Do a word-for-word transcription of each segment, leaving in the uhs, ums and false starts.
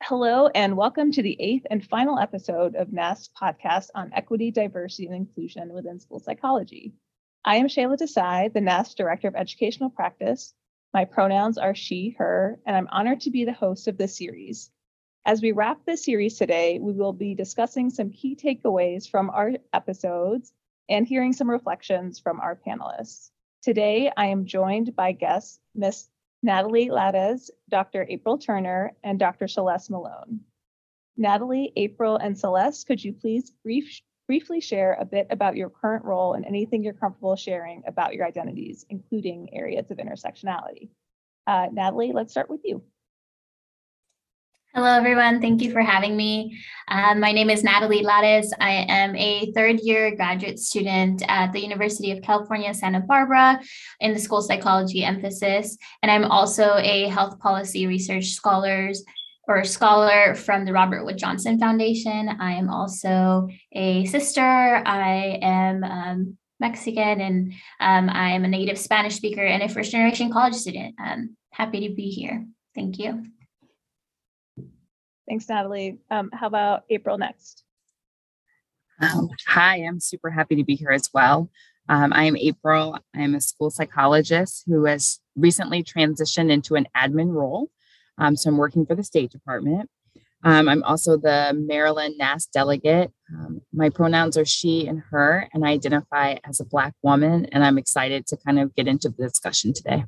Hello, and welcome to the eighth and final episode of N A S podcast on equity, diversity, and inclusion within school psychology. I am Shayla Desai, the N A S Director of Educational Practice. My pronouns are she, her, and I'm honored to be the host of this series. As we wrap this series today, we will be discussing some key takeaways from our episodes and hearing some reflections from our panelists. Today, I am joined by guests Miz Natalie Lattes, Doctor April Turner, and Doctor Celeste Malone. Natalie, April, and Celeste, could you please brief, briefly share a bit about your current role and anything you're comfortable sharing about your identities, including areas of intersectionality? Uh, Natalie, let's start with you. Hello, everyone. Thank you for having me. Um, my name is Natalie Lattes. I am a third year graduate student at the University of California, Santa Barbara in the school psychology emphasis. And I'm also a health policy research scholars or scholar from the Robert Wood Johnson Foundation. I am also a sister. I am um, Mexican, and um, I am a native Spanish speaker and a first generation college student. I'm happy to be here. Thank you. Thanks, Natalie. Um, how about April next? Um, hi, I'm super happy to be here as well. Um, I am April. I'm a school psychologist who has recently transitioned into an admin role. Um, so I'm working for the State Department. Um, I'm also the Maryland N A S delegate. Um, my pronouns are she and her, and I identify as a Black woman, and I'm excited to kind of get into the discussion today.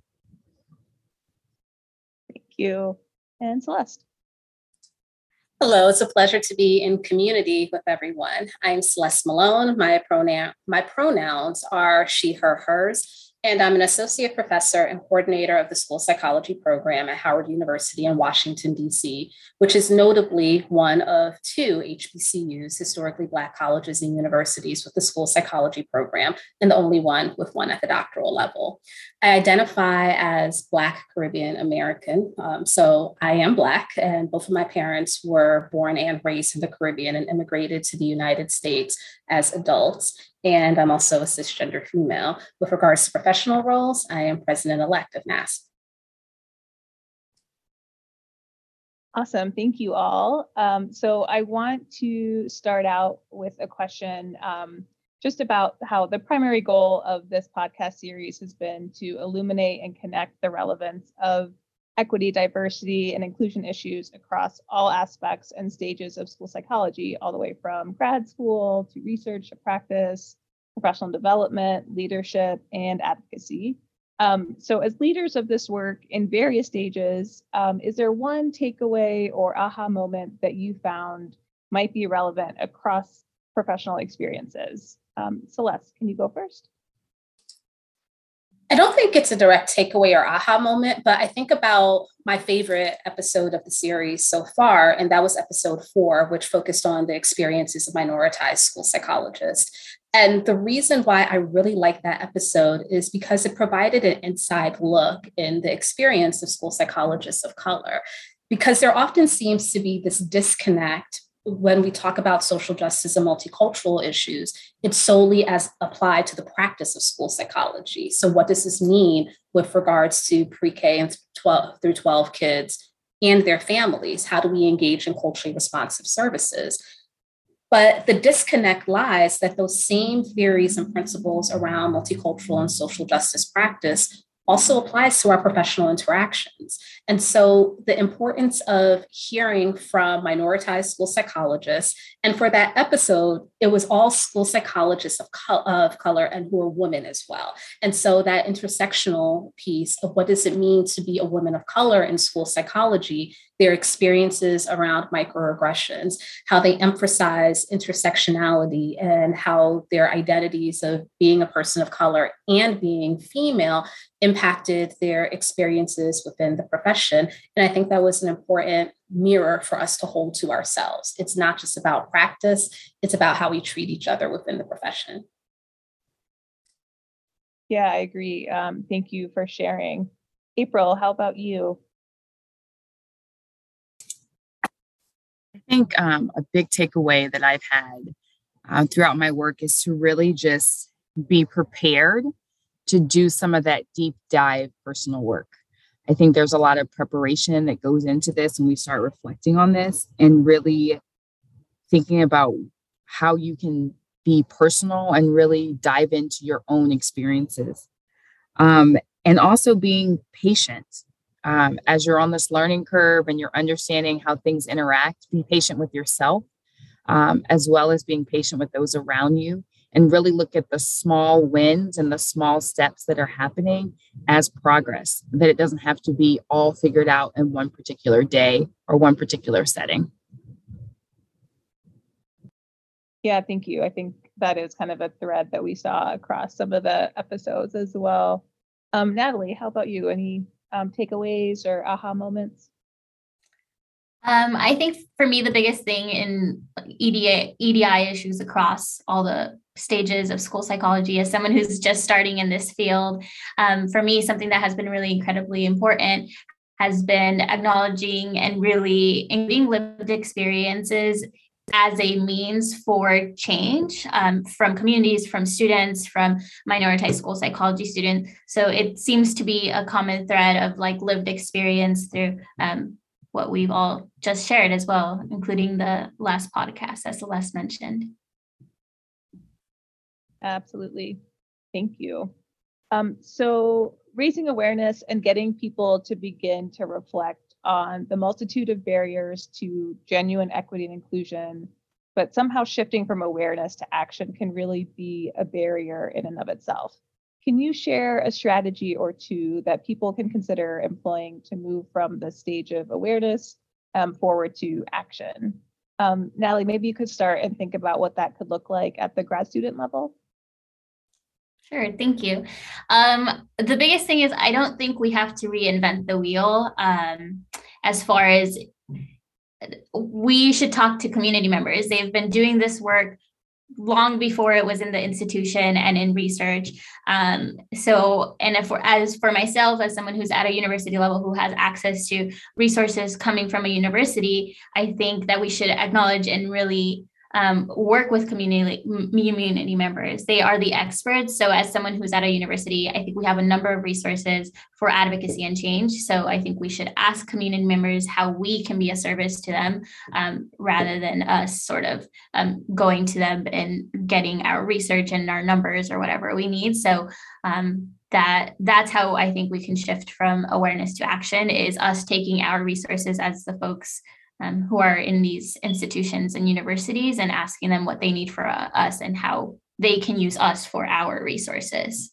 Thank you. And Celeste. Hello, it's a pleasure to be in community with everyone. I'm Celeste Malone. My pronoun, my pronouns are she, her, hers, and I'm an associate professor and coordinator of the school psychology program at Howard University in Washington, D C, which is notably one of two H B C Us, historically Black colleges and universities, with the school psychology program, and the only one with one at the doctoral level. I identify as Black Caribbean American, um, so I am Black, and both of my parents were born and raised in the Caribbean and immigrated to the United States as adults. And I'm also a cisgender female. With regards to professional roles, I am president-elect of N A S. Awesome, thank you all. Um, so I want to start out with a question um, just about how the primary goal of this podcast series has been to illuminate and connect the relevance of equity, diversity, and inclusion issues across all aspects and stages of school psychology, all the way from grad school to research to practice, professional development, leadership, and advocacy. Um, so as leaders of this work in various stages, um, is there one takeaway or aha moment that you found might be relevant across professional experiences? Um, Celeste, can you go first? I don't think it's a direct takeaway or aha moment, but I think about my favorite episode of the series so far, and that was episode four, which focused on the experiences of minoritized school psychologists. And the reason why I really like that episode is because it provided an inside look in the experience of school psychologists of color, because there often seems to be this disconnect when we talk about social justice and multicultural issues. It's solely as applied to the practice of school psychology. So what does this mean with regards to pre-K and twelve through twelve kids and their families? How do we engage in culturally responsive services? But the disconnect lies that those same theories and principles around multicultural and social justice practice also applies to our professional interactions. And so the importance of hearing from minoritized school psychologists, and for that episode, it was all school psychologists of, co- of color and who are women as well. And so that intersectional piece of what does it mean to be a woman of color in school psychology, their experiences around microaggressions, how they emphasize intersectionality, and how their identities of being a person of color and being female impacted their experiences within the profession. And I think that was an important mirror for us to hold to ourselves. It's not just about practice, it's about how we treat each other within the profession. Yeah, I agree. Um, thank you for sharing. April, how about you? I think um, a big takeaway that I've had uh, throughout my work is to really just be prepared to do some of that deep dive personal work. I think there's a lot of preparation that goes into this, and we start reflecting on this and really thinking about how you can be personal and really dive into your own experiences. Um, and also being patient. Um, as you're on this learning curve and you're understanding how things interact, be patient with yourself, um, as well as being patient with those around you, and really look at the small wins and the small steps that are happening as progress, that it doesn't have to be all figured out in one particular day or one particular setting. Yeah, thank you. I think that is kind of a thread that we saw across some of the episodes as well. Um, Natalie, how about you? Any um, takeaways or aha moments? Um, I think for me, the biggest thing in E D I, E D I issues across all the stages of school psychology, as someone who's just starting in this field, um, for me, something that has been really incredibly important has been acknowledging and really including lived experiences as a means for change, um, from communities, from students, from minoritized school psychology students. So it seems to be a common thread of like lived experience through um, what we've all just shared as well, including the last podcast, as Celeste mentioned. Absolutely. Thank you. Um, so raising awareness and getting people to begin to reflect on the multitude of barriers to genuine equity and inclusion, but somehow shifting from awareness to action can really be a barrier in and of itself. Can you share a strategy or two that people can consider employing to move from the stage of awareness um, forward to action? Um, Natalie, maybe you could start and think about what that could look like at the grad student level. Sure, thank you. Um, the biggest thing is I don't think we have to reinvent the wheel. Um, as far as we should talk to community members. They've been doing this work long before it was in the institution and in research. Um, so, and if for, as for myself, as someone who's at a university level who has access to resources coming from a university, I think that we should acknowledge and really Um, work with community community members. They are the experts. So as someone who's at a university, I think we have a number of resources for advocacy and change. So I think we should ask community members how we can be a service to them, um, rather than us sort of um, going to them and getting our research and our numbers or whatever we need. So um, that that's how I think we can shift from awareness to action, is us taking our resources as the folks Um, who are in these institutions and universities and asking them what they need for uh, us and how they can use us for our resources.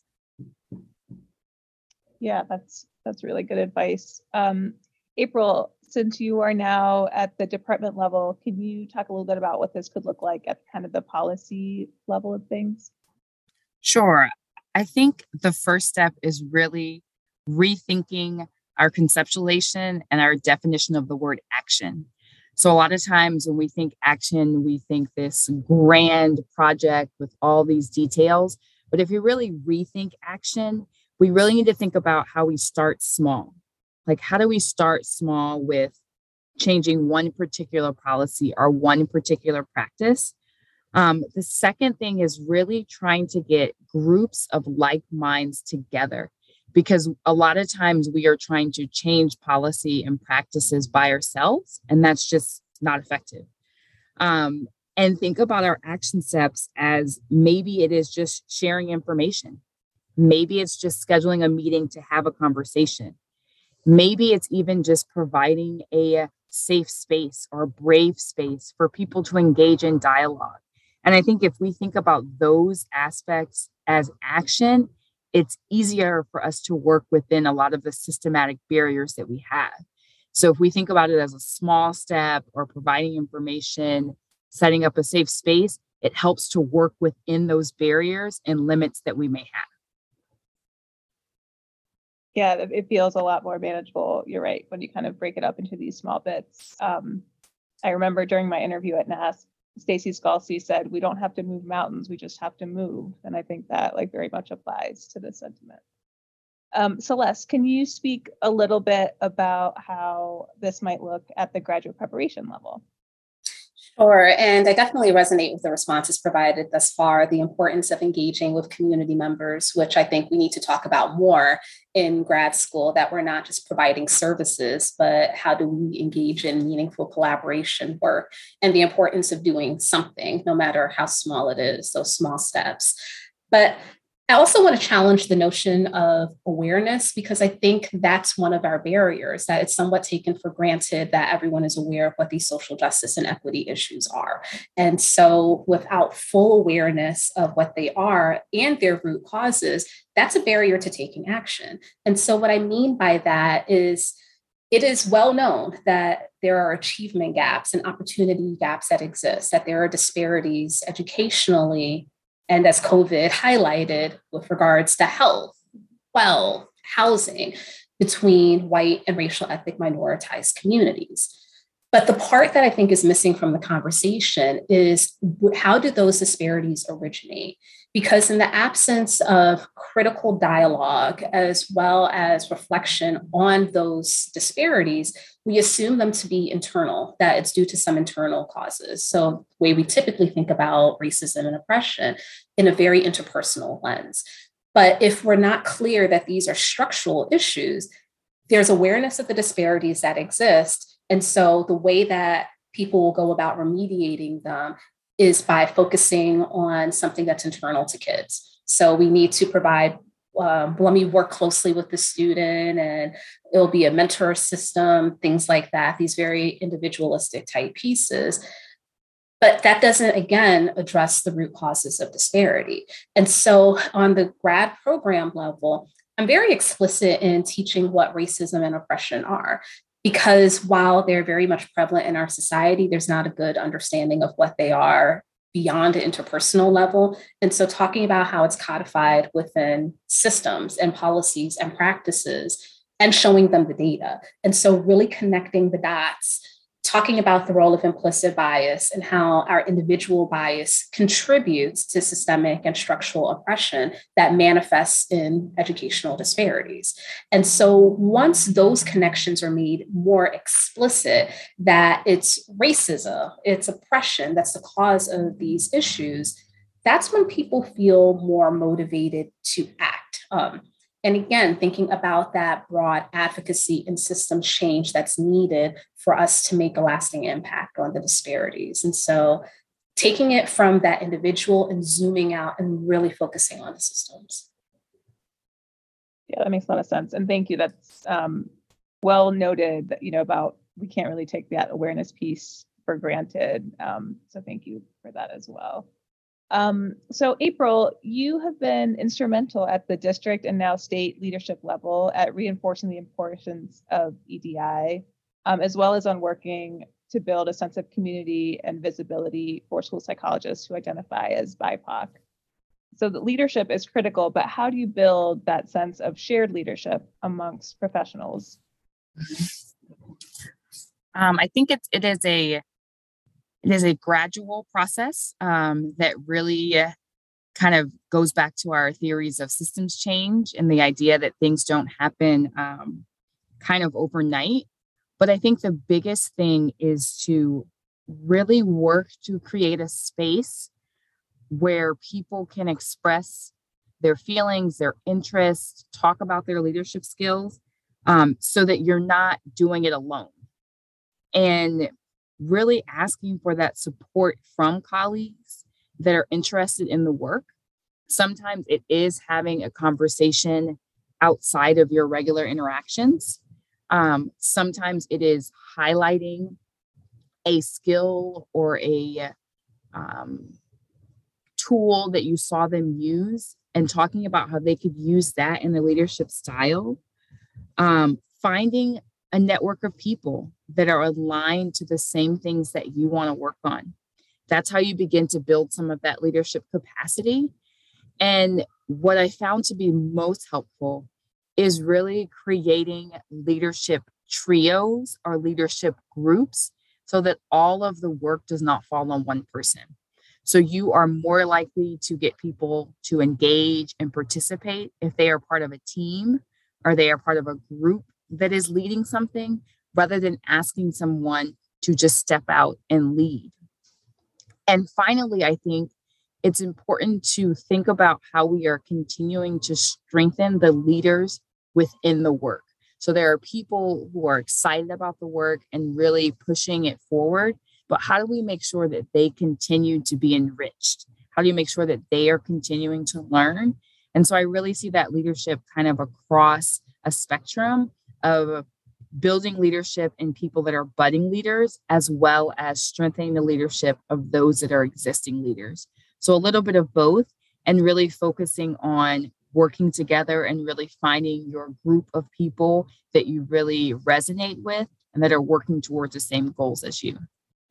Yeah, that's that's really good advice. Um, April, since you are now at the department level, can you talk a little bit about what this could look like at kind of the policy level of things? Sure. I think the first step is really rethinking our conceptualization and our definition of the word action. So a lot of times when we think action, we think this grand project with all these details. But if you really rethink action, we really need to think about how we start small. Like, how do we start small with changing one particular policy or one particular practice? Um, the second thing is really trying to get groups of like minds together, because a lot of times we are trying to change policy and practices by ourselves, and that's just not effective. Um, and think about our action steps as maybe it is just sharing information. Maybe it's just scheduling a meeting to have a conversation. Maybe it's even just providing a safe space or a brave space for people to engage in dialogue. And I think if we think about those aspects as action, it's easier for us to work within a lot of the systematic barriers that we have. So if we think about it as a small step or providing information, setting up a safe space, it helps to work within those barriers and limits that we may have. Yeah, it feels a lot more manageable. You're right, when you kind of break it up into these small bits. Um, I remember during my interview at N A S, Stacy Scalzi said, we don't have to move mountains, we just have to move. And I think that like very much applies to this sentiment. Um, Celeste, can you speak a little bit about how this might look at the graduate preparation level? Sure. And I definitely resonate with the responses provided thus far, the importance of engaging with community members, which I think we need to talk about more in grad school, that we're not just providing services, but how do we engage in meaningful collaboration work, and the importance of doing something, no matter how small it is, those small steps. But I also want to challenge the notion of awareness, because I think that's one of our barriers, that it's somewhat taken for granted that everyone is aware of what these social justice and equity issues are. And so without full awareness of what they are and their root causes, that's a barrier to taking action. And so what I mean by that is, it is well known that there are achievement gaps and opportunity gaps that exist, that there are disparities educationally, and as COVID highlighted, with regards to health, wealth, housing, between white and racial ethnic minoritized communities. But the part that I think is missing from the conversation is, how do those disparities originate? Because in the absence of critical dialogue, as well as reflection on those disparities, we assume them to be internal, that it's due to some internal causes. So the way we typically think about racism and oppression, in a very interpersonal lens. But if we're not clear that these are structural issues, there's awareness of the disparities that exist. And so the way that people will go about remediating them is by focusing on something that's internal to kids. So we need to provide, um, let me work closely with the student, and it'll be a mentor system, things like that, these very individualistic type pieces. But that doesn't, again, address the root causes of disparity. And so on the grad program level, I'm very explicit in teaching what racism and oppression are, because while they're very much prevalent in our society, there's not a good understanding of what they are beyond the interpersonal level. And so talking about how it's codified within systems and policies and practices, and showing them the data. And so really connecting the dots, talking about the role of implicit bias and how our individual bias contributes to systemic and structural oppression that manifests in educational disparities. And so once those connections are made more explicit, that it's racism, it's oppression that's the cause of these issues, that's when people feel more motivated to act. Um, And again, thinking about that broad advocacy and system change that's needed for us to make a lasting impact on the disparities. And so taking it from that individual and zooming out and really focusing on the systems. Yeah, that makes a lot of sense. And thank you. That's um, well noted, you know, about we can't really take that awareness piece for granted. Um, so thank you for that as well. Um, so April, you have been instrumental at the district and now state leadership level at reinforcing the importance of E D I, um, as well as on working to build a sense of community and visibility for school psychologists who identify as B I P O C. So the leadership is critical, but how do you build that sense of shared leadership amongst professionals? Um, I think it's it is a It is a gradual process um, that really uh, kind of goes back to our theories of systems change and the idea that things don't happen um, kind of overnight. But I think the biggest thing is to really work to create a space where people can express their feelings, their interests, talk about their leadership skills, um, so that you're not doing it alone. And really asking for that support from colleagues that are interested in the work. Sometimes it is having a conversation outside of your regular interactions. Um, sometimes it is highlighting a skill or a um, tool that you saw them use and talking about how they could use that in their leadership style. Um, finding a network of people that are aligned to the same things that you want to work on. That's how you begin to build some of that leadership capacity. And what I found to be most helpful is really creating leadership trios or leadership groups so that all of the work does not fall on one person. So you are more likely to get people to engage and participate if they are part of a team or they are part of a group that is leading something, rather than asking someone to just step out and lead. And finally, I think it's important to think about how we are continuing to strengthen the leaders within the work. So there are people who are excited about the work and really pushing it forward, but how do we make sure that they continue to be enriched? How do you make sure that they are continuing to learn? And so I really see that leadership kind of across a spectrum of building leadership in people that are budding leaders, as well as strengthening the leadership of those that are existing leaders. So a little bit of both, and really focusing on working together and really finding your group of people that you really resonate with and that are working towards the same goals as you.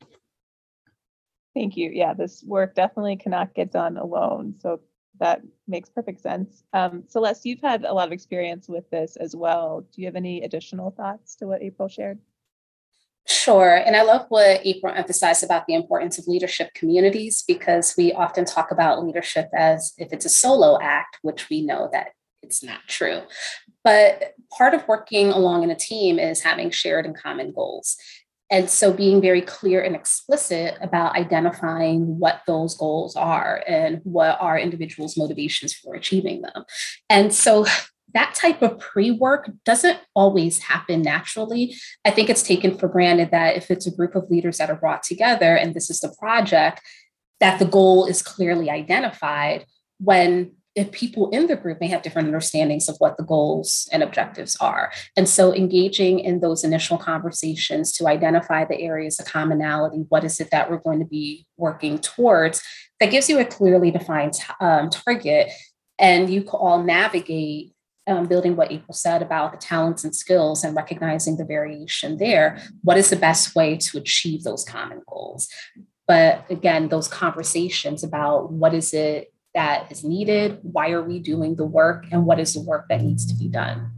Thank you. Yeah, this work definitely cannot get done alone. So that makes perfect sense. Um, Celeste, you've had a lot of experience with this as well. Do you have any additional thoughts to what April shared? Sure. And I love what April emphasized about the importance of leadership communities, because we often talk about leadership as if it's a solo act, which we know that it's not true. But part of working along in a team is having shared and common goals. And so being very clear and explicit about identifying what those goals are and what are individuals' motivations for achieving them. And so that type of pre-work doesn't always happen naturally. I think it's taken for granted that if it's a group of leaders that are brought together and this is the project, that the goal is clearly identified, when if people in the group may have different understandings of what the goals and objectives are. And so engaging in those initial conversations to identify the areas of commonality, what is it that we're going to be working towards, that gives you a clearly defined um, target, and you can all navigate Um, building what April said about the talents and skills and recognizing the variation there. What is the best way to achieve those common goals? But again, those conversations about what is it that is needed, why are we doing the work, and what is the work that needs to be done?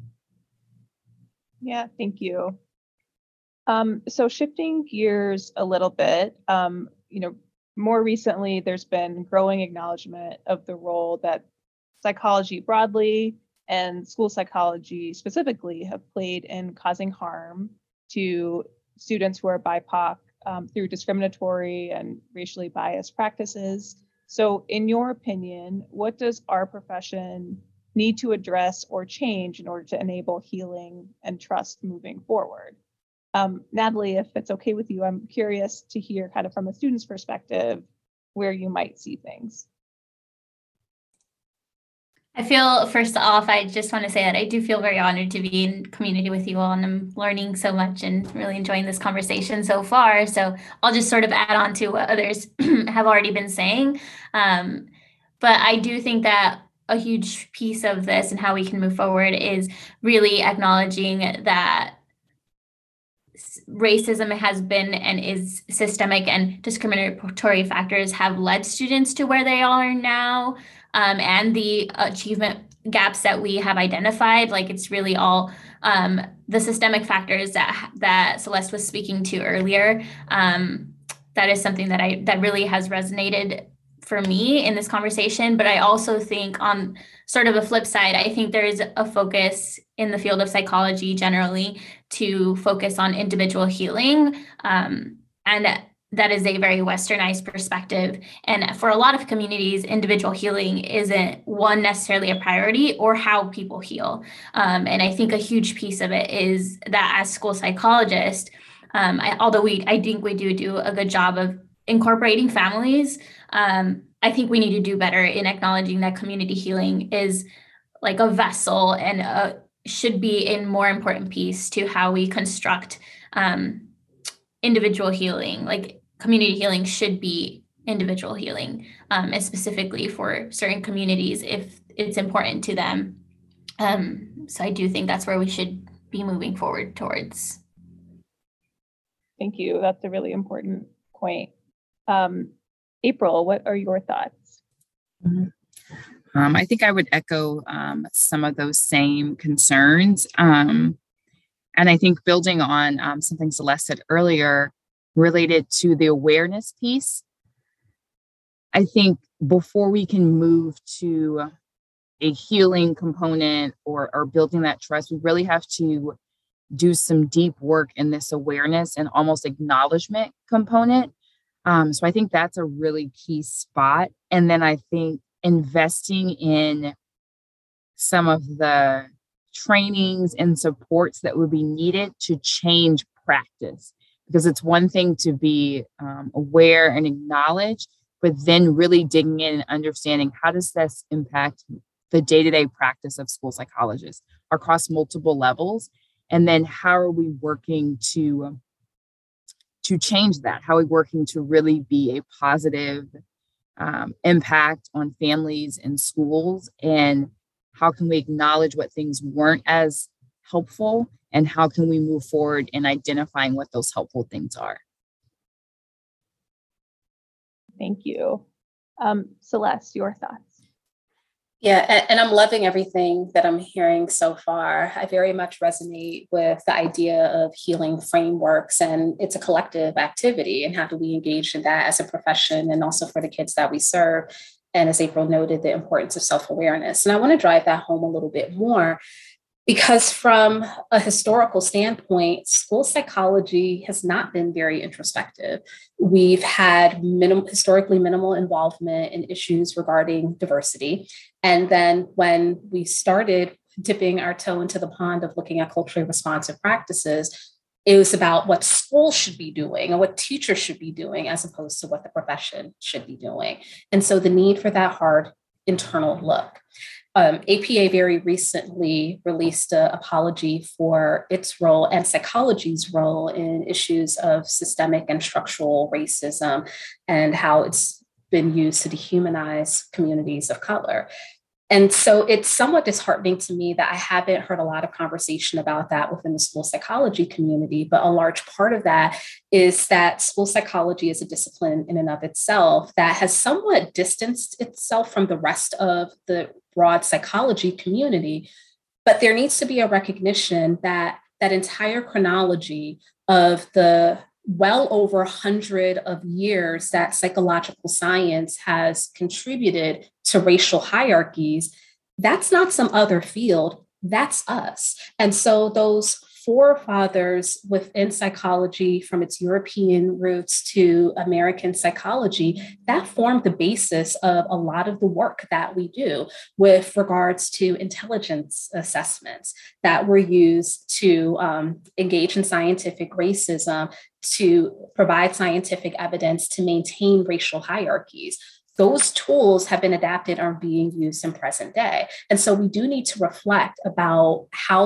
Yeah, thank you. Um, so shifting gears a little bit, um, you know, more recently, there's been growing acknowledgement of the role that psychology broadly and school psychology specifically have played in causing harm to students who are B I P O C um, through discriminatory and racially biased practices. So in your opinion, what does our profession need to address or change in order to enable healing and trust moving forward? Um, Natalie, if it's okay with you, I'm curious to hear kind of from a student's perspective where you might see things. I feel, first off, I just want to say that I do feel very honored to be in community with you all, and I'm learning so much and really enjoying this conversation so far. So I'll just sort of add on to what others have already been saying. Um, but I do think that a huge piece of this and how we can move forward is really acknowledging that racism has been and is systemic, and discriminatory factors have led students to where they are now. Um, and the achievement gaps that we have identified, like it's really all um, the systemic factors that that Celeste was speaking to earlier. Um, that is something that I that really has resonated for me in this conversation. But I also think on sort of a flip side, I think there is a focus in the field of psychology generally to focus on individual healing. Um, and that is a very westernized perspective. And for a lot of communities, individual healing isn't one necessarily a priority or how people heal. Um, and I think a huge piece of it is that as school psychologists, um, I, although we, I think we do do a good job of incorporating families, um, I think we need to do better in acknowledging that community healing is like a vessel and a, should be a more important piece to how we construct um, individual healing. Like community healing should be individual healing, um, and specifically for certain communities if it's important to them. Um, so I do think that's where we should be moving forward towards. Thank you. That's a really important point. Um, April, what are your thoughts? Mm-hmm. Um, I think I would echo um, some of those same concerns. Um, and I think building on um, something Celeste said earlier related to the awareness piece, I think before we can move to a healing component or, or building that trust, we really have to do some deep work in this awareness and almost acknowledgement component. Um, so I think that's a really key spot. And then I think investing in some of the trainings and supports that would be needed to change practice. Because it's one thing to be um, aware and acknowledge, but then really digging in and understanding how does this impact the day-to-day practice of school psychologists across multiple levels. And then how are we working to, to change that? How are we working to really be a positive um, impact on families and schools? And how can we acknowledge what things weren't as helpful? And how can we move forward in identifying what those helpful things are? Thank you. Um, Celeste, your thoughts? Yeah, and, and I'm loving everything that I'm hearing so far. I very much resonate with the idea of healing frameworks, and it's a collective activity. And how do we engage in that as a profession and also for the kids that we serve? And as April noted, the importance of self-awareness. And I want to drive that home a little bit more, because from a historical standpoint, school psychology has not been very introspective. We've had minim- historically minimal involvement in issues regarding diversity. And then when we started dipping our toe into the pond of looking at culturally responsive practices, it was about what schools should be doing and what teachers should be doing, as opposed to what the profession should be doing. And so the need for that hard internal look. Um, A P A very recently released an apology for its role and psychology's role in issues of systemic and structural racism and how it's been used to dehumanize communities of color. And so it's somewhat disheartening to me that I haven't heard a lot of conversation about that within the school psychology community. But a large part of that is that school psychology is a discipline in and of itself that has somewhat distanced itself from the rest of the broad psychology community. But there needs to be a recognition that that entire chronology of the well over a hundred of years that psychological science has contributed to racial hierarchies, that's not some other field, that's us. And so those forefathers within psychology, from its European roots to American psychology, that formed the basis of a lot of the work that we do with regards to intelligence assessments that were used to um, engage in scientific racism, to provide scientific evidence to maintain racial hierarchies. Those tools have been adapted and are being used in present day. And so we do need to reflect about how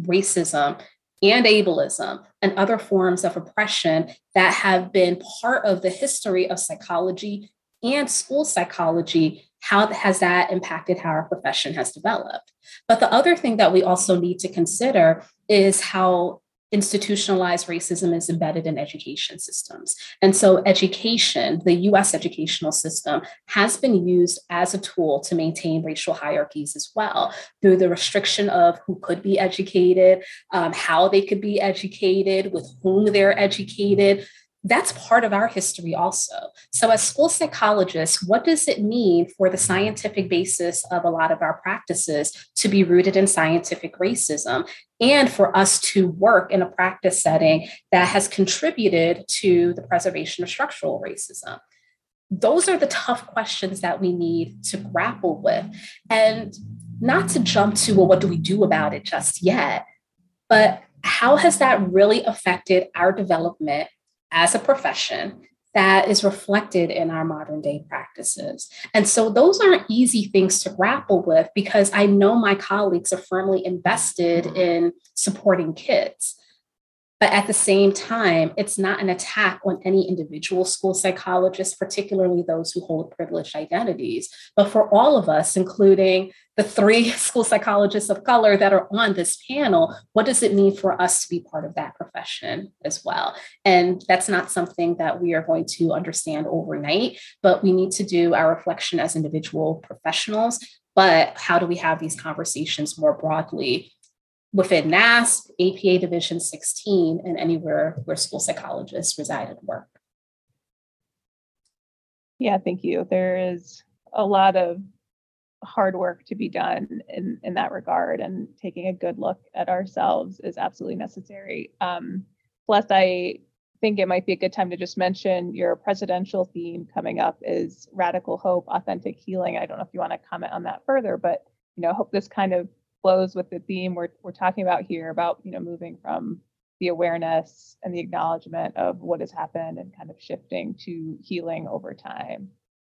racism and ableism and other forms of oppression that have been part of the history of psychology and school psychology, how has that impacted how our profession has developed? But the other thing that we also need to consider is how institutionalized racism is embedded in education systems. And so education, the U S educational system, has been used as a tool to maintain racial hierarchies as well, through the restriction of who could be educated, um, how they could be educated, with whom they're educated. That's part of our history also. So as school psychologists, what does it mean for the scientific basis of a lot of our practices to be rooted in scientific racism, and for us to work in a practice setting that has contributed to the preservation of structural racism? Those are the tough questions that we need to grapple with. And not to jump to, well, what do we do about it just yet? But how has that really affected our development as a profession that is reflected in our modern day practices? And so those aren't easy things to grapple with, because I know my colleagues are firmly invested in supporting kids. But at the same time, it's not an attack on any individual school psychologist, particularly those who hold privileged identities, but for all of us, including the three school psychologists of color that are on this panel. What does it mean for us to be part of that profession as well? And that's not something that we are going to understand overnight, but we need to do our reflection as individual professionals. But how do we have these conversations more broadly within NASP, A P A Division sixteen, and anywhere where school psychologists reside and work? Yeah, thank you. There is a lot of hard work to be done in, in that regard, and taking a good look at ourselves is absolutely necessary. Um, plus, I think it might be a good time to just mention your presidential theme coming up is Radical Hope, Authentic Healing. I don't know if you want to comment on that further, but you know, I hope this kind of flows with the theme we're we're talking about here about, you know, moving from the awareness and the acknowledgement of what has happened and kind of shifting to healing over time.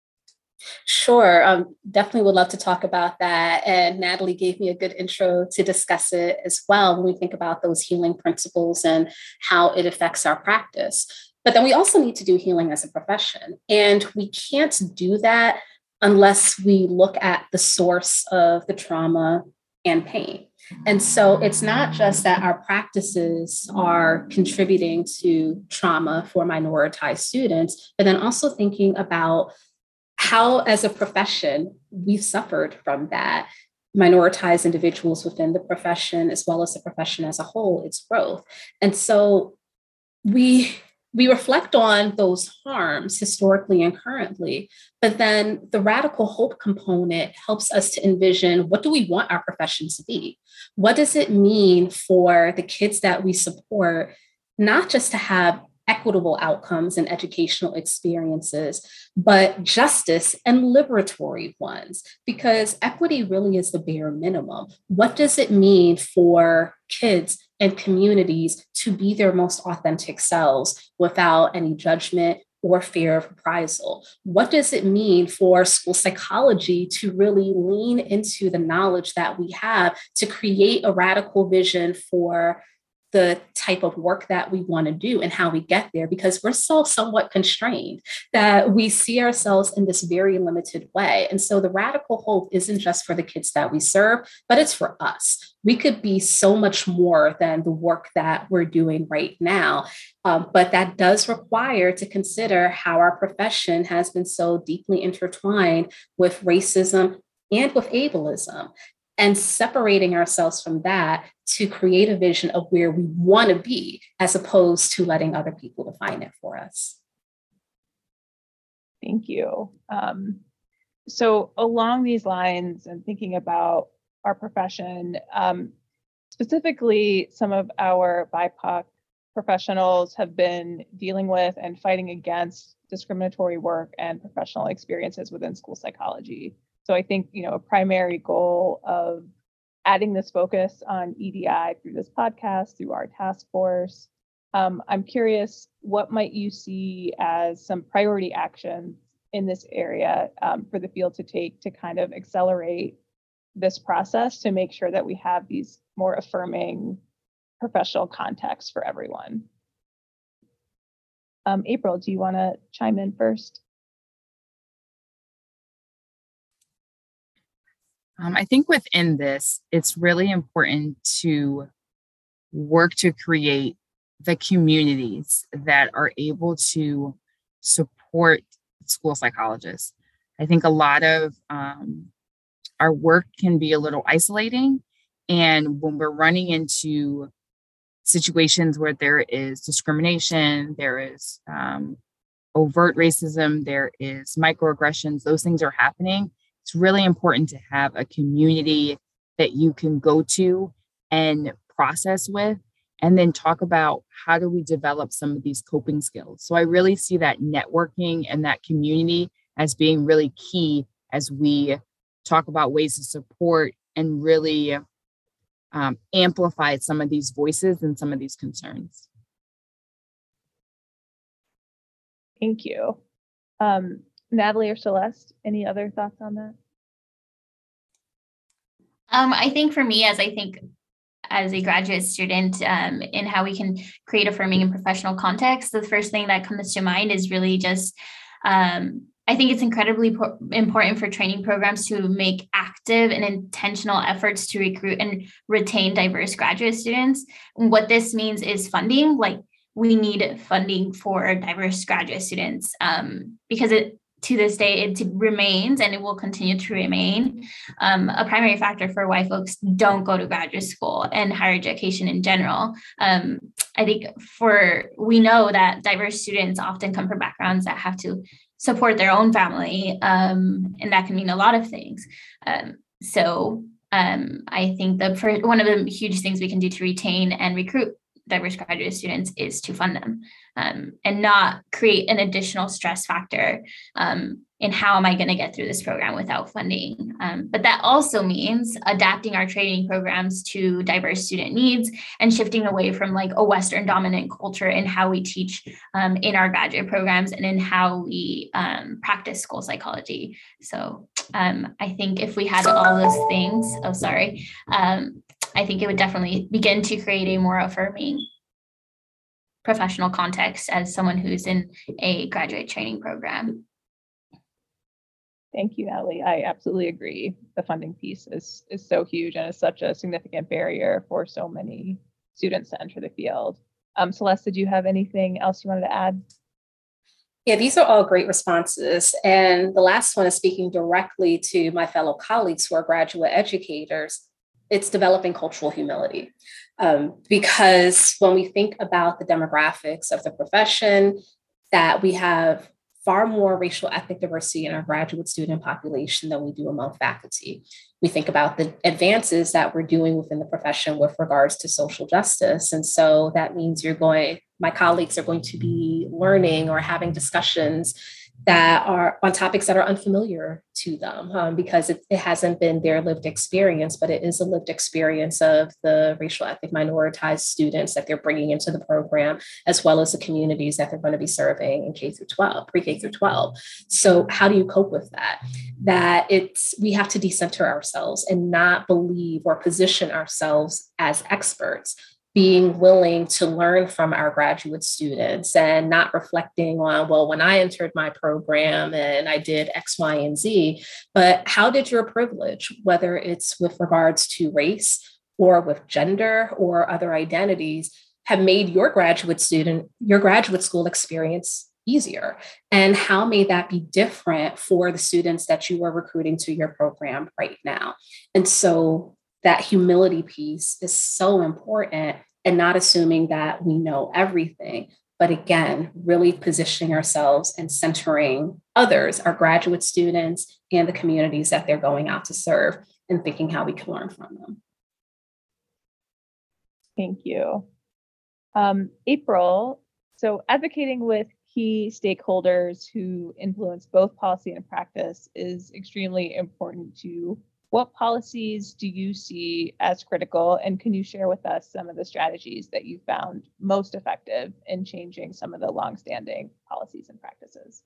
Sure. Um, definitely would love to talk about that. And Natalie gave me a good intro to discuss it as well when we think about those healing principles and how it affects our practice. But then we also need to do healing as a profession. And we can't do that unless we look at the source of the trauma and pain. And so it's not just that our practices are contributing to trauma for minoritized students, but then also thinking about how, as a profession, we've suffered from that. Minoritized individuals within the profession, as well as the profession as a whole, its growth. And so we we reflect on those harms historically and currently, but then the radical hope component helps us to envision, what do we want our profession to be? What does it mean for the kids that we support, not just to have equitable outcomes and educational experiences, but justice and liberatory ones? Because equity really is the bare minimum. What does it mean for kids and communities to be their most authentic selves without any judgment or fear of reprisal? What does it mean for school psychology to really lean into the knowledge that we have to create a radical vision for the type of work that we want to do and how we get there? Because we're so somewhat constrained that we see ourselves in this very limited way. And so the radical hope isn't just for the kids that we serve, but it's for us. We could be so much more than the work that we're doing right now. Um, but that does require to consider how our profession has been so deeply intertwined with racism and with ableism, and separating ourselves from that to create a vision of where we want to be, as opposed to letting other people define it for us. Thank you. Um, so along these lines and thinking about our profession, um, specifically some of our B I P O C professionals have been dealing with and fighting against discriminatory work and professional experiences within school psychology. So I think, you know, a primary goal of adding this focus on E D I through this podcast, through our task force, um, I'm curious, what might you see as some priority actions in this area um, for the field to take to kind of accelerate this process to make sure that we have these more affirming professional contexts for everyone? Um, April, do you want to chime in first? Um, I think within this, it's really important to work to create the communities that are able to support school psychologists. I think a lot of um, our work can be a little isolating. And when we're running into situations where there is discrimination, there is um, overt racism, there is microaggressions, those things are happening. It's really important to have a community that you can go to and process with, and then talk about how do we develop some of these coping skills. So I really see that networking and that community as being really key as we talk about ways to support and really um, amplify some of these voices and some of these concerns. Thank you. Um, Natalie or Celeste, any other thoughts on that? Um, I think for me, as I think as a graduate student, um, in how we can create affirming and professional context, the first thing that comes to mind is really just, um, I think it's incredibly po- important for training programs to make active and intentional efforts to recruit and retain diverse graduate students. And what this means is funding, like we need funding for diverse graduate students, um, because it, to this day, it remains and it will continue to remain um, a primary factor for why folks don't go to graduate school and higher education in general. Um, I think for, we know that diverse students often come from backgrounds that have to support their own family, um, and that can mean a lot of things. Um, so um, I think the for one of the huge things we can do to retain and recruit diverse graduate students is to fund them, um, and not create an additional stress factor um, in how am I going to get through this program without funding. Um, but that also means adapting our training programs to diverse student needs and shifting away from like a Western dominant culture in how we teach um, in our graduate programs and in how we um, practice school psychology. So um, I think if we had all those things, oh, sorry, um, I think it would definitely begin to create a more affirming professional context as someone who's in a graduate training program. Thank you, Natalie. I absolutely agree. The funding piece is, is so huge and is such a significant barrier for so many students to enter the field. Um, Celeste, did you have anything else you wanted to add? Yeah, these are all great responses. And the last one is speaking directly to my fellow colleagues who are graduate educators. It's developing cultural humility. Um, because when we think about the demographics of the profession, that we have far more racial ethnic diversity in our graduate student population than we do among faculty. We think about the advances that we're doing within the profession with regards to social justice. And so that means you're going, my colleagues are going to be learning or having discussions that are on topics that are unfamiliar to them, um, because it, it hasn't been their lived experience, but it is a lived experience of the racial ethnic minoritized students that they're bringing into the program, as well as the communities that they're going to be serving in K through twelve, pre-K through twelve. So how do you cope with that? That it's, we have to decenter ourselves and not believe or position ourselves as experts, being willing to learn from our graduate students and not reflecting on, well, when I entered my program and I did X, Y, and Z, but how did your privilege, whether it's with regards to race or with gender or other identities, have made your graduate student, your graduate school experience easier? And how may that be different for the students that you are recruiting to your program right now? And so that humility piece is so important, and not assuming that we know everything, but again, really positioning ourselves and centering others, our graduate students and the communities that they're going out to serve, and thinking how we can learn from them. Thank you. Um, April, so advocating with key stakeholders who influence both policy and practice is extremely important to what policies do you see as critical, and can you share with us some of the strategies that you found most effective in changing some of the longstanding policies and practices?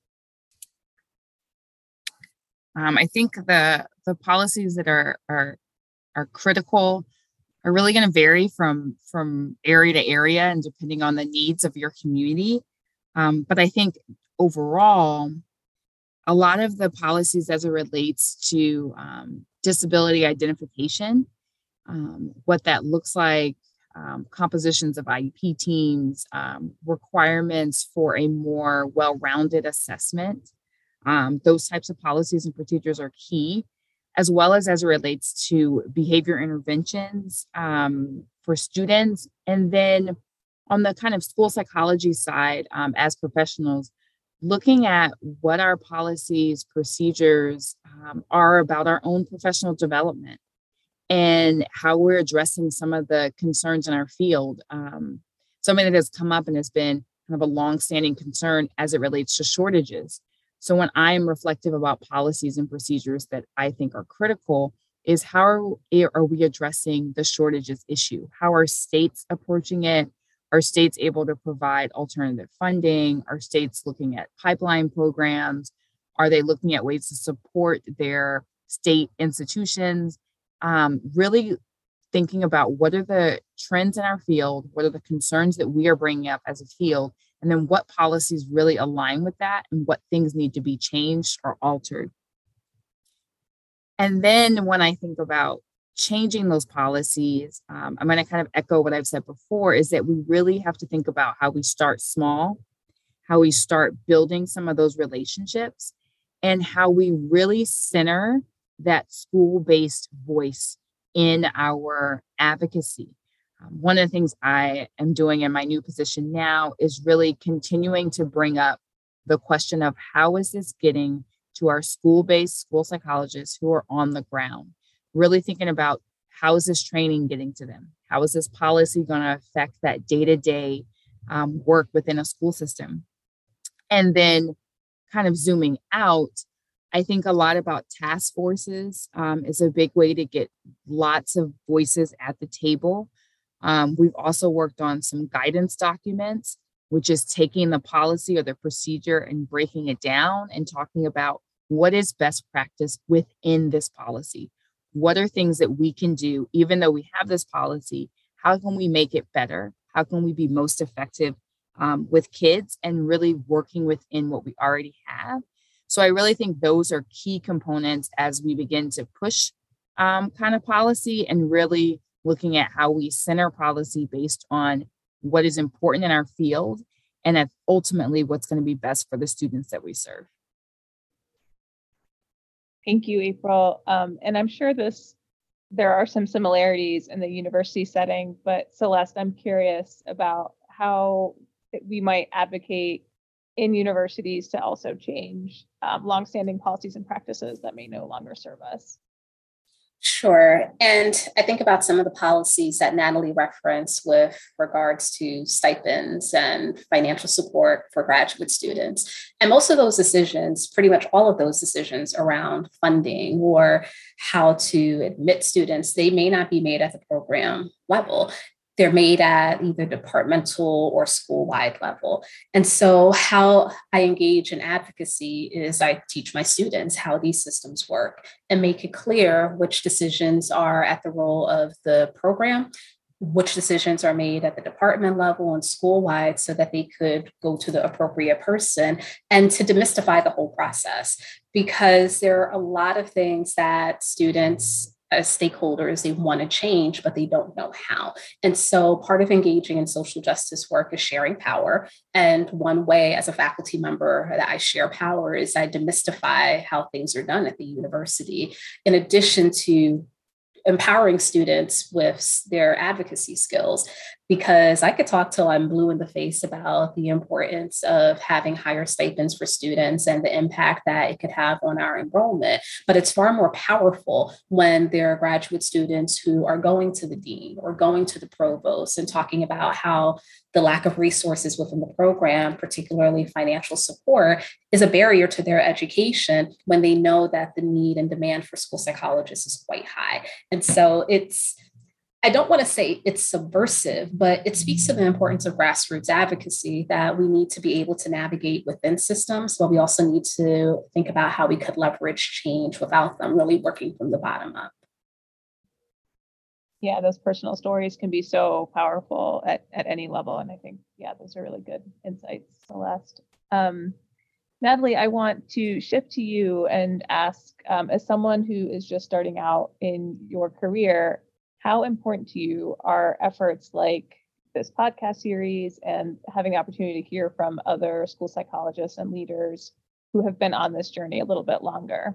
Um, I think the the policies that are are are critical are really going to vary from from area to area and depending on the needs of your community. Um, but I think overall, a lot of the policies as it relates to um, disability identification, um, what that looks like, um, compositions of I E P teams, um, requirements for a more well-rounded assessment. Um, those types of policies and procedures are key, as well as as it relates to behavior interventions um, for students. And then on the kind of school psychology side, um, as professionals, looking at what our policies, procedures um, are about our own professional development and how we're addressing some of the concerns in our field. Um, something that has come up and has been kind of a longstanding concern as it relates to shortages. So when I'm reflective about policies and procedures that I think are critical, is how are, are we addressing the shortages issue? How are states approaching it? Are states able to provide alternative funding? Are states looking at pipeline programs? Are they looking at ways to support their state institutions? Um, really thinking about what are the trends in our field? What are the concerns that we are bringing up as a field? And then what policies really align with that and what things need to be changed or altered? And then when I think about changing those policies, um, I'm going to kind of echo what I've said before, is that we really have to think about how we start small, how we start building some of those relationships, and how we really center that school-based voice in our advocacy. Um, one of the things I am doing in my new position now is really continuing to bring up the question of how is this getting to our school-based school psychologists who are on the ground, really thinking about how is this training getting to them? How is this policy going to affect that day-to-day um, work within a school system? And then kind of zooming out, I think a lot about task forces um, is a big way to get lots of voices at the table. Um, we've also worked on some guidance documents, which is taking the policy or the procedure and breaking it down and talking about what is best practice within this policy. What are things that we can do, even though we have this policy? How can we make it better? How can we be most effective um, with kids and really working within what we already have? So I really think those are key components as we begin to push um, kind of policy and really looking at how we center policy based on what is important in our field and that's ultimately what's going to be best for the students that we serve. Thank you, April. Um, and I'm sure this, there are some similarities in the university setting, but Celeste, I'm curious about how we might advocate in universities to also change um, longstanding policies and practices that may no longer serve us. Sure. And I think about some of the policies that Natalie referenced with regards to stipends and financial support for graduate students. And most of those decisions, pretty much all of those decisions around funding or how to admit students, they may not be made at the program level. They're made at either departmental or school-wide level. And so how I engage in advocacy is I teach my students how these systems work and make it clear which decisions are at the role of the program, which decisions are made at the department level and school-wide so that they could go to the appropriate person, and to demystify the whole process. Because there are a lot of things that students as stakeholders, they want to change, but they don't know how. And so part of engaging in social justice work is sharing power. And one way as a faculty member that I share power is I demystify how things are done at the university, in addition to empowering students with their advocacy skills, because I could talk till I'm blue in the face about the importance of having higher stipends for students and the impact that it could have on our enrollment. But it's far more powerful when there are graduate students who are going to the dean or going to the provost and talking about how the lack of resources within the program, particularly financial support, is a barrier to their education when they know that the need and demand for school psychologists is quite high. And so it's, I don't want to say it's subversive, but it speaks to the importance of grassroots advocacy, that we need to be able to navigate within systems, but we also need to think about how we could leverage change without them really working from the bottom up. Yeah, those personal stories can be so powerful at, at any level. And I think, yeah, those are really good insights, Celeste. Um, Natalie, I want to shift to you and ask, um, as someone who is just starting out in your career, how important to you are efforts like this podcast series and having the opportunity to hear from other school psychologists and leaders who have been on this journey a little bit longer?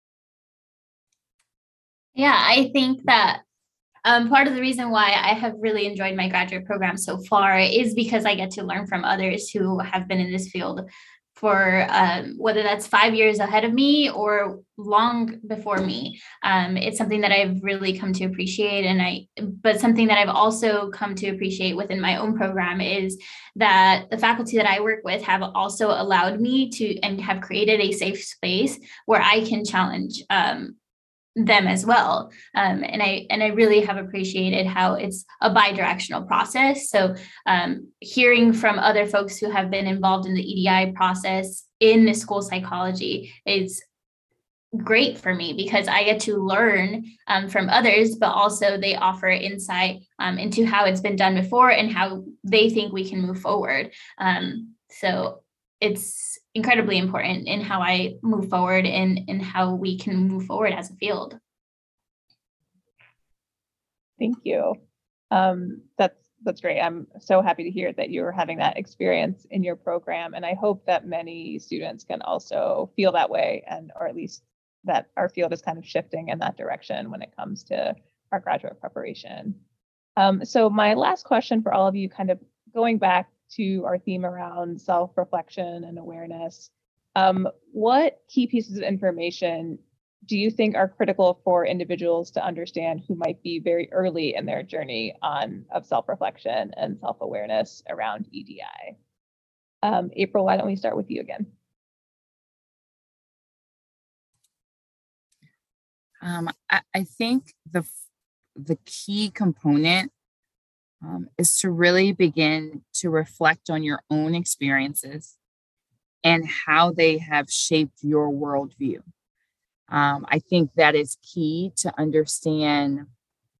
Yeah, I think that Um, part of the reason why I have really enjoyed my graduate program so far is because I get to learn from others who have been in this field for um, whether that's five years ahead of me or long before me. Um, it's something that I've really come to appreciate. And I, but something that I've also come to appreciate within my own program is that the faculty that I work with have also allowed me to and have created a safe space where I can challenge um, them as well. Um, and I and I really have appreciated how it's a bi-directional process. So um, hearing from other folks who have been involved in the E D I process in the school psychology is great for me because I get to learn um, from others, but also they offer insight um, into how it's been done before and how they think we can move forward. Um, so it's incredibly important in how I move forward and, and how we can move forward as a field. Thank you. Um, that's that's great. I'm so happy to hear that you're having that experience in your program. And I hope that many students can also feel that way, and or at least that our field is kind of shifting in that direction when it comes to our graduate preparation. Um, so my last question for all of you, kind of going back to our theme around self-reflection and awareness, um, what key pieces of information do you think are critical for individuals to understand who might be very early in their journey on of self-reflection and self-awareness around E D I? Um, April, why don't we start with you again? Um, I, I think the the key component um, is to really begin to reflect on your own experiences and how they have shaped your worldview. Um, I think that is key to understand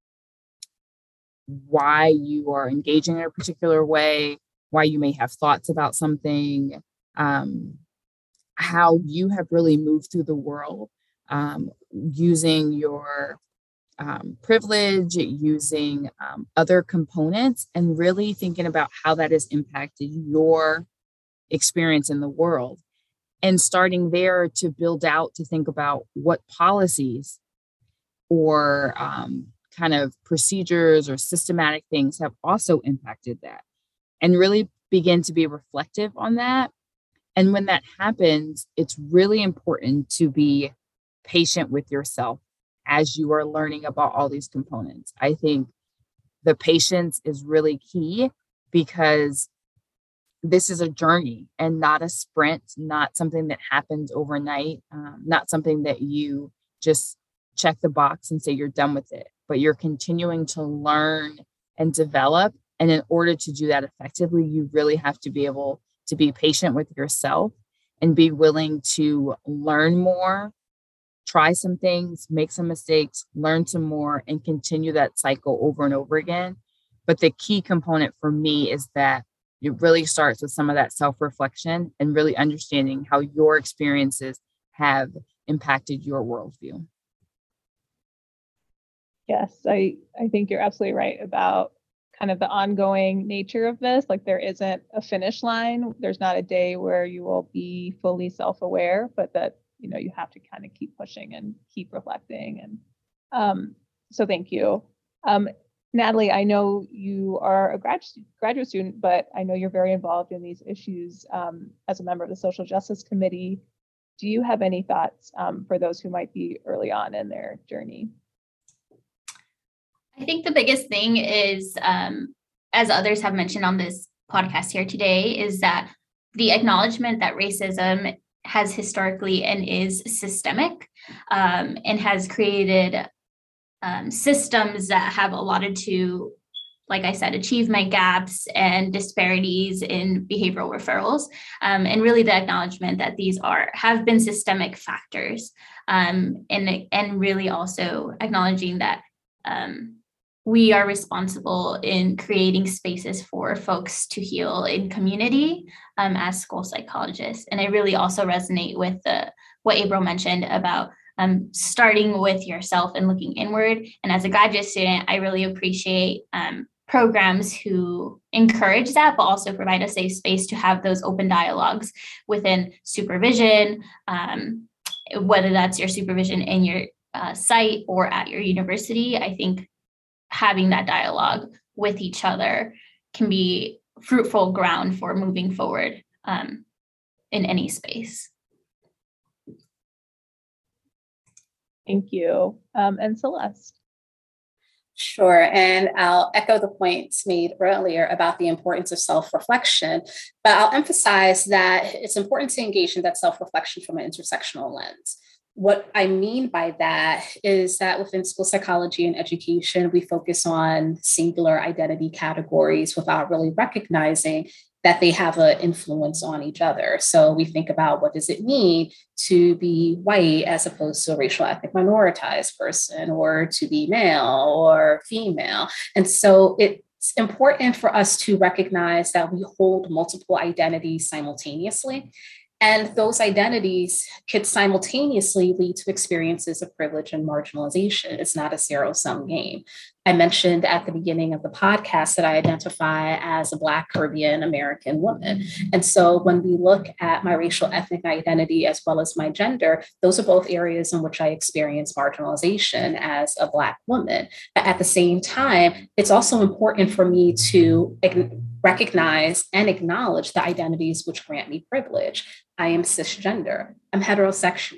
why you are engaging in a particular way, why you may have thoughts about something, um, how you have really moved through the world um, using your um, privilege, using um, other components, and really thinking about how that has impacted your experience in the world. And starting there to build out to think about what policies or um, kind of procedures or systematic things have also impacted that, and really begin to be reflective on that. And when that happens, it's really important to be patient with yourself as you are learning about all these components. I think the patience is really key because this is a journey and not a sprint, not something that happens overnight, um, not something that you just check the box and say you're done with it, but you're continuing to learn and develop. And in order to do that effectively, you really have to be able to be patient with yourself and be willing to learn more, try some things, make some mistakes, learn some more, and continue that cycle over and over again. But the key component for me is that it really starts with some of that self-reflection and really understanding how your experiences have impacted your worldview. Yes, I, I think you're absolutely right about kind of the ongoing nature of this. Like there isn't a finish line. There's not a day where you will be fully self-aware, but that, you know, you have to kind of keep pushing and keep reflecting. And um, so thank you. Um, Natalie, I know you are a grad, graduate student, but I know you're very involved in these issues um, as a member of the Social Justice Committee. Do you have any thoughts um, for those who might be early on in their journey? I think the biggest thing is, um, as others have mentioned on this podcast here today, is that the acknowledgement that racism has historically and is systemic um, and has created um, systems that have allotted to, like I said, achievement gaps and disparities in behavioral referrals, um, and really the acknowledgement that these are have been systemic factors, um, and and really also acknowledging that um, we are responsible in creating spaces for folks to heal in community um, as school psychologists. And I really also resonate with the what April mentioned about um, starting with yourself and looking inward. And as a graduate student, I really appreciate um, programs who encourage that, but also provide a safe space to have those open dialogues within supervision, um, whether that's your supervision in your uh, site or at your university. I think having that dialogue with each other can be fruitful ground for moving forward um, in any space. Thank you. Um, and Celeste. Sure. And I'll echo the points made earlier about the importance of self-reflection, but I'll emphasize that it's important to engage in that self-reflection from an intersectional lens. What I mean by that is that within school psychology and education, we focus on singular identity categories without really recognizing that they have an influence on each other. So we think about what does it mean to be white as opposed to a racial ethnic minoritized person, or to be male or female. And so it's important for us to recognize that we hold multiple identities simultaneously. And those identities could simultaneously lead to experiences of privilege and marginalization. It's not a zero-sum game. I mentioned at the beginning of the podcast that I identify as a Black Caribbean American woman. And so when we look at my racial ethnic identity as well as my gender, those are both areas in which I experience marginalization as a Black woman. But at the same time, it's also important for me to recognize and acknowledge the identities which grant me privilege. I am cisgender, I'm heterosexual,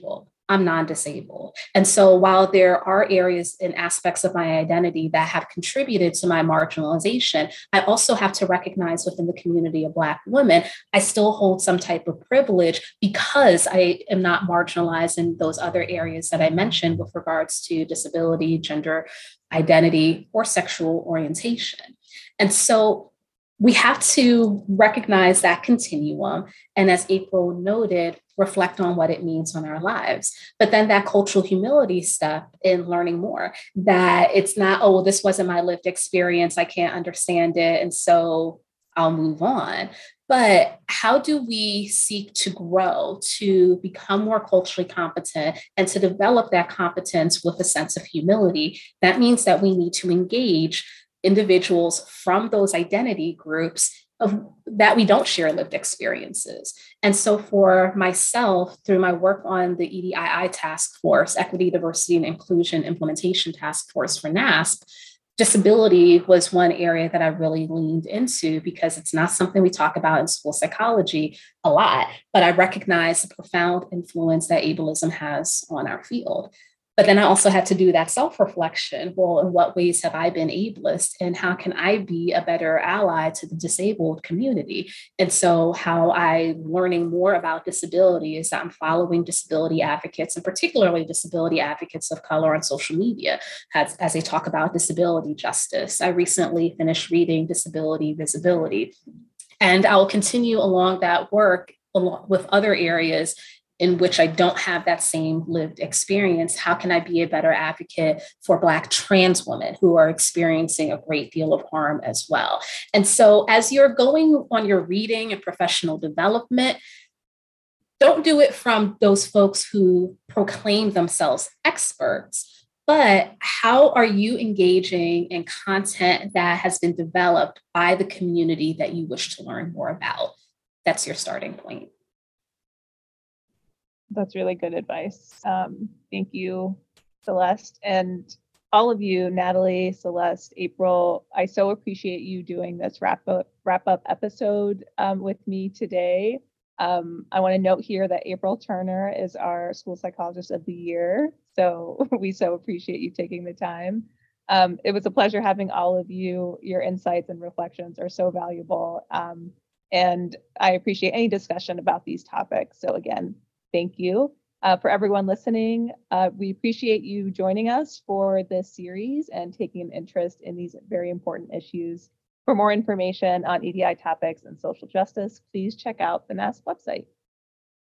I'm non-disabled. And so while there are areas and aspects of my identity that have contributed to my marginalization, I also have to recognize within the community of Black women, I still hold some type of privilege because I am not marginalized in those other areas that I mentioned with regards to disability, gender identity, or sexual orientation. And so we have to recognize that continuum. And as April noted, reflect on what it means on our lives. But then that cultural humility step in learning more, that it's not, oh, well, this wasn't my lived experience, I can't understand it, and so I'll move on. But how do we seek to grow, to become more culturally competent, and to develop that competence with a sense of humility? That means that we need to engage individuals from those identity groups of that we don't share lived experiences. And so for myself, through my work on the E D I I task force, Equity, Diversity, and Inclusion Implementation Task Force for NASP, disability was one area that I really leaned into because it's not something we talk about in school psychology a lot, but I recognize the profound influence that ableism has on our field. But then I also had to do that self-reflection. Well, in what ways have I been ableist, and how can I be a better ally to the disabled community? And so how I'm learning more about disability is that I'm following disability advocates, and particularly disability advocates of color on social media as, as they talk about disability justice. I recently finished reading Disability Visibility, and I'll continue along that work along with other areas in which I don't have that same lived experience. How can I be a better advocate for Black trans women who are experiencing a great deal of harm as well? And so as you're going on your reading and professional development, don't do it from those folks who proclaim themselves experts, but how are you engaging in content that has been developed by the community that you wish to learn more about? That's your starting point. That's really good advice. Um, thank you, Celeste, and all of you, Natalie, Celeste, April. I so appreciate you doing this wrap up wrap up episode um, with me today. Um, I want to note here that April Turner is our School Psychologist of the Year, so we so appreciate you taking the time. Um, it was a pleasure having all of you. Your insights and reflections are so valuable, um, and I appreciate any discussion about these topics. So again, thank you. Uh, for everyone listening, uh, we appreciate you joining us for this series and taking an interest in these very important issues. For more information on E D I topics and social justice, please check out the NASP website.